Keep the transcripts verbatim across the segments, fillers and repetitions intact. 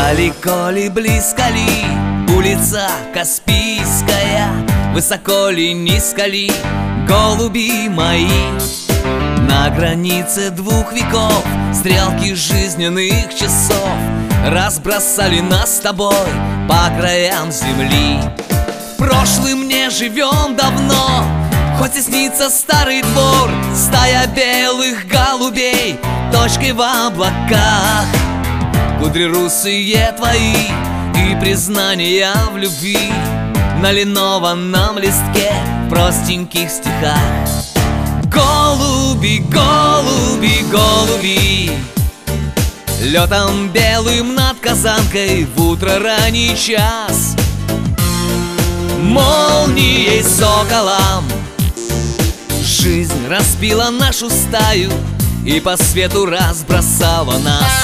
Далеко ли, близко ли улица Каспийская, высоко ли, низко ли, голуби мои? На границе двух веков стрелки жизненных часов разбросали нас с тобой по краям земли. Прошлым не живем давно, хоть и снится старый двор, стая белых голубей точкой в облаках. Кудри русые твои и признания в любви на линованном листке в простеньких стихах. Голуби, голуби, голуби, летом белым над Казанкой в утро ранний час, молнией соколом жизнь разбила нашу стаю и по свету разбросала нас.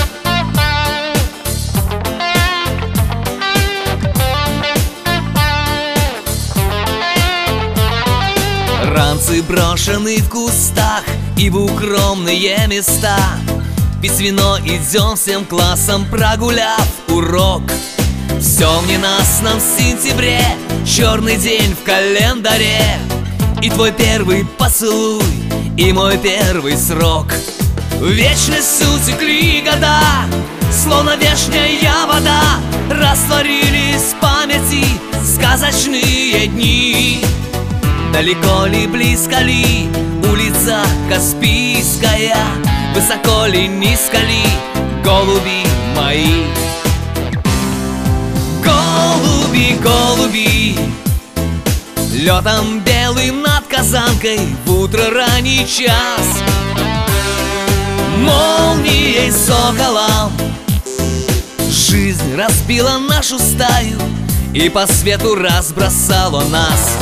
Ранцы брошены в кустах и в укромные места, пить вино идем всем классом, прогуляв урок. Все в ненастном сентябре, черный день в календаре, и твой первый поцелуй, и мой первый срок. В вечность утекли года, словно вешняя вода, растворились в памяти сказочные дни. Далеко ли, близко ли улица Каспийская, высоко ли, низко ли, голуби мои? Голуби, голуби, летом белым над Казанкой в утро ранний час, молнией соколом жизнь разбила нашу стаю и по свету разбросала нас.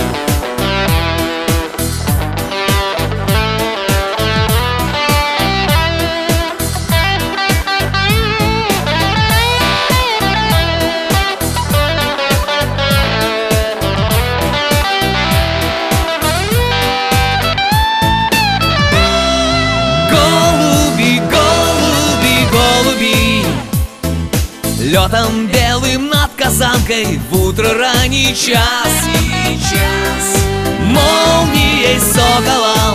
Летом белым над Казанкой в утро ранний час, молнией соколом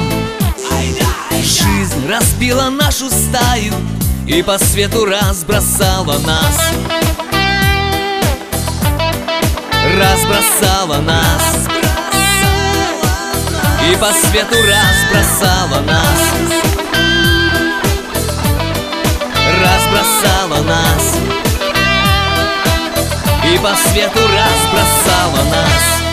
жизнь разбила нашу стаю и по свету разбросала нас. Разбросала нас и по свету разбросала нас. Разбросала нас и по свету разбросала нас.